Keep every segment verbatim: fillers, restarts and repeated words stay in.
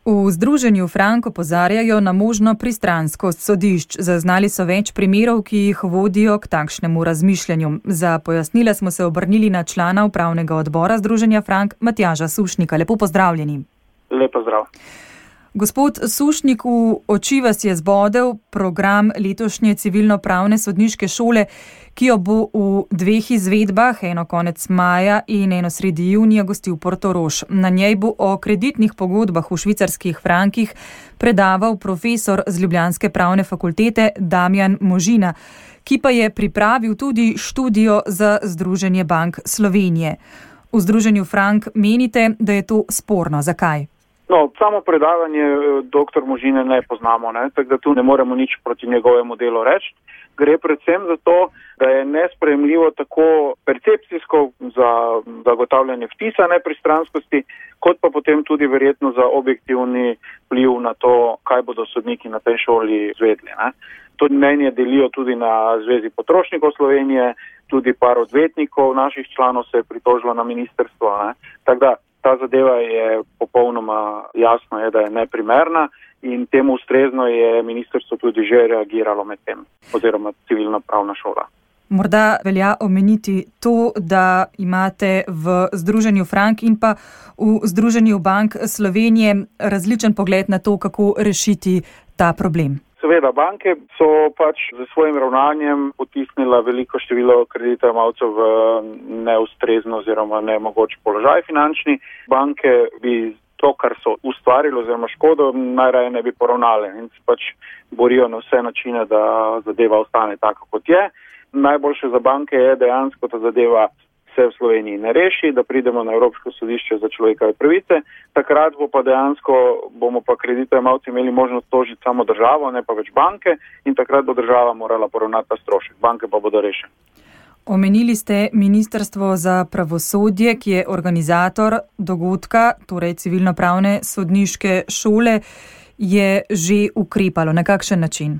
V Združenju Frank opozarjajo na možno pristranskost sodišč. Zaznali so več primerov, ki jih vodijo k takšnemu razmišljanju. Za pojasnila smo se obrnili na člana upravnega odbora Združenja Frank Matjaža Sušnika. Lepo pozdravljeni. Lep pozdrav. Gospod Sušnik, v oči vas je zbodel program letošnje civilno-pravne sodniške šole, ki jo bo v dveh izvedbah, eno konec maja in eno sredi junija, gostil Portorož. Na njej bo o kreditnih pogodbah v švicarskih frankih predaval profesor z ljubljanske pravne fakultete Damjan Možina, ki pa je pripravil tudi študijo za Združenje bank Slovenije. V Združenju Frank menite, da je to sporno. Zakaj? No, samo predavanje doktor Možine ne poznamo, ne? Tako da tu ne moremo nič proti njegovemu delu reči. Gre predvsem za to, da je nesprejemljivo tako percepcijsko za zagotavljanje vtisa nepristranskosti, kot pa potem tudi verjetno za objektivni vpliv na to, kaj bodo sodniki na tej šoli izvedli. Ne? To mnenje delijo tudi na Zvezi potrošnikov Slovenije, tudi par odvetnikov naših članov se je pritožilo na ministrstvo. Ne? Tako da ta zadeva je popolnoma jasno, je, da je neprimerna in temu ustrezno je ministrstvo tudi že reagiralo med tem, oziroma civilna pravna šola. Morda velja omeniti to, da imate v Združenju Frank in pa v Združenju bank Slovenije različen pogled na to, kako rešiti ta problem. Seveda, banke so pač z svojim ravnanjem potisnila veliko število kreditojemalcev v neustrezno oziroma nemogoč položaj finančni. Banke bi to, kar so ustvarili oziroma škodo, najraje ne bi poravnali in se pač borijo na vse načine, da zadeva ostane tako, kot je. Najboljše za banke je dejansko, da zadeva se v Sloveniji ne reši, da pridemo na Evropsko sodišče za človekove pravice. Takrat bo pa dejansko, bomo pa kreditojemalci imeli možnost tožiti samo državo, ne pa več banke in takrat bo država morala poravnati ta strošek. Banke pa bodo rešene. Omenili ste Ministrstvo za pravosodje, ki je organizator dogodka, torej civilno-pravne sodniške šole, je že ukrepalo. Na kakšen način?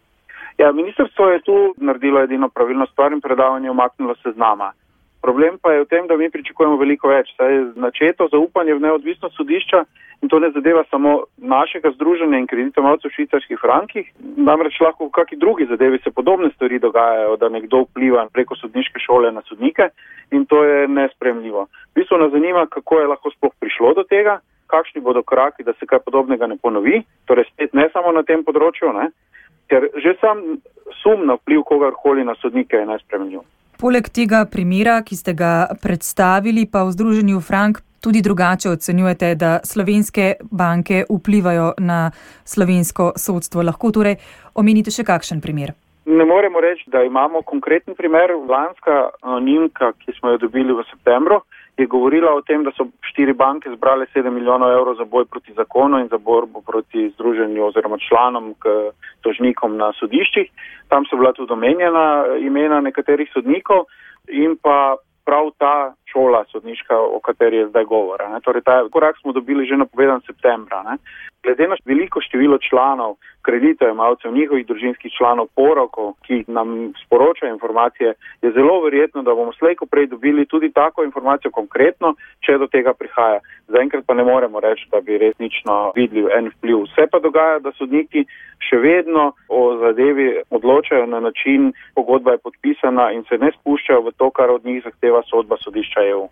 Ja, ministrstvo je tu naredilo edino pravilno stvar in predavanje umaknilo seznama. Problem pa je v tem, da mi pričakujemo veliko več. Saj je načeto zaupanje v neodvisnost sodišča in to ne zadeva samo našega združenja in kreditojemalcev v švicarskih frankih. Namreč lahko v kakšni drugi zadevi se podobne stvari dogajajo, da nekdo vpliva preko sodniške šole na sodnike in to je nesprejemljivo. V bistvu nas zanima, kako je lahko sploh prišlo do tega, kakšni bodo koraki, da se kaj podobnega ne ponovi, torej spet ne samo na tem področju, ne? Ker že sam sum na vpliv kogarkoli na sodnike je nesprejemljiv. Poleg tega primera, ki ste ga predstavili, pa v Združenju Frank tudi drugače ocenjujete, da slovenske banke vplivajo na slovensko sodstvo. Lahko torej omenite še kakšen primer? Ne moremo reči, da imamo konkreten primer. Lanska anonimka, ki smo jo dobili v septembru, je govorila o tem, da so štiri banke zbrale sedem milijonov evrov za boj proti zakonu in za borbo proti združenju oziroma članom k tožnikom na sodiščih. Tam so bila tudi omenjena imena nekaterih sodnikov in pa prav ta šola sodniška, o kateri je zdaj govora. Ne. Torej, ta korak smo dobili že napovedan septembra. Ne. Glede na veliko število članov, kreditojemalcev, njihovih družinskih članov, porokov, ki nam sporočajo informacije, je zelo verjetno, da bomo slej ko prej dobili tudi tako informacijo konkretno, če do tega prihaja. Zaenkrat pa ne moremo reči, da bi resnično videli en vpliv. Vse pa dogaja, da sodniki še vedno o zadevi odločajo na način, pogodba je podpisana in se ne spuščajo v to, kar od njih zahteva sodba sodišča E U.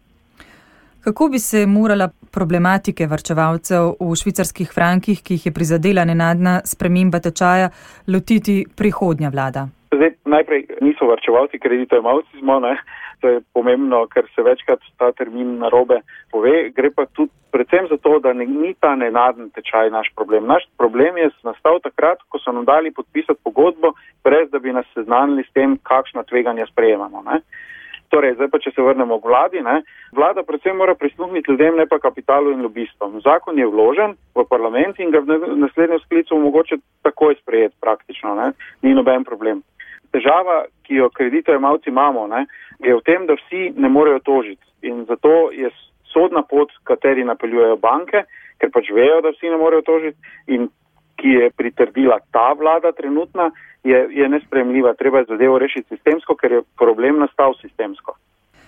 Kako bi se morala problematike varčevalcev v švicarskih frankih, ki jih je prizadela nenadna sprememba tečaja, lotiti prihodnja vlada? Zdaj, najprej niso varčevalci, kreditojemalci smo, ne? To je pomembno, ker se večkrat ta termin narobe pove. Gre pa tudi predvsem za to, da ne, ni ta nenadni tečaj naš problem. Naš problem je nastal takrat, ko so nam dali podpisati pogodbo, brez da bi nas seznanili s tem, kakšna tveganja sprejemamo. Ne? Torej, zdaj pa, če se vrnemo k vladi, ne, vlada predvsem mora prisluhniti ljudem, ne pa kapitalu in lobistom. Zakon je vložen v parlament in ga v naslednjem sklicu mogoče takoj sprejeti praktično, ne, ni noben problem. Težava, ki jo kreditojemalci imamo, ne, je v tem, da vsi ne morejo tožiti in zato je sodna pot, kateri napeljujejo banke, ker pač vejo, da vsi ne morejo tožiti in ki je pritrdila ta vlada trenutna, je, je nesprejemljiva. Treba je zadevo rešiti sistemsko, ker je problem nastal sistemsko.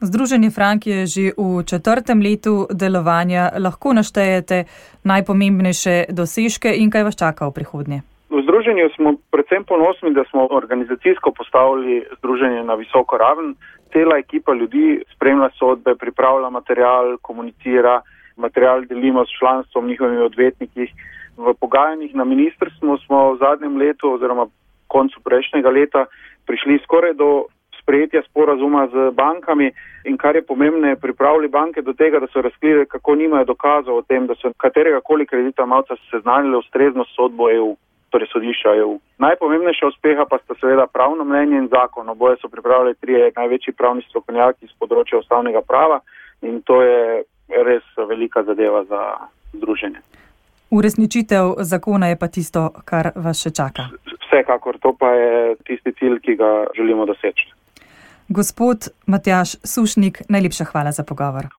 Združenje Frank je že v četrtem letu delovanja. Lahko naštejete najpomembnejše dosežke in kaj vas čaka v prihodnje? V združenju smo predvsem ponosni, da smo organizacijsko postavili združenje na visoko raven. Cela ekipa ljudi spremlja sodbe, pripravlja material, komunicira, material delimo s članstvom, njihovimi odvetniki. V pogajanjih na ministrstvu smo v zadnjem letu oziroma koncu prejšnjega leta prišli skoraj do sprejetja sporazuma z bankami in kar je pomembne, pripravili banke do tega, da so razkrili, kako nimajo dokazov o tem, da so katerega koli kreditojemalca seznanili ustrezno sodbo E U, torej sodišča E U. Najpomembnejša uspeha pa sta seveda pravno mnenje in zakon. Oboje so pripravili trije največji pravni strokovnjaki z področja ustavnega prava in to je res velika zadeva za združenje. Uresničitev zakona je pa tisto, kar vas še čaka. Vsekakor, to pa je tisti cilj, ki ga želimo doseči. Gospod Matjaž Sušnik, najlepša hvala za pogovor.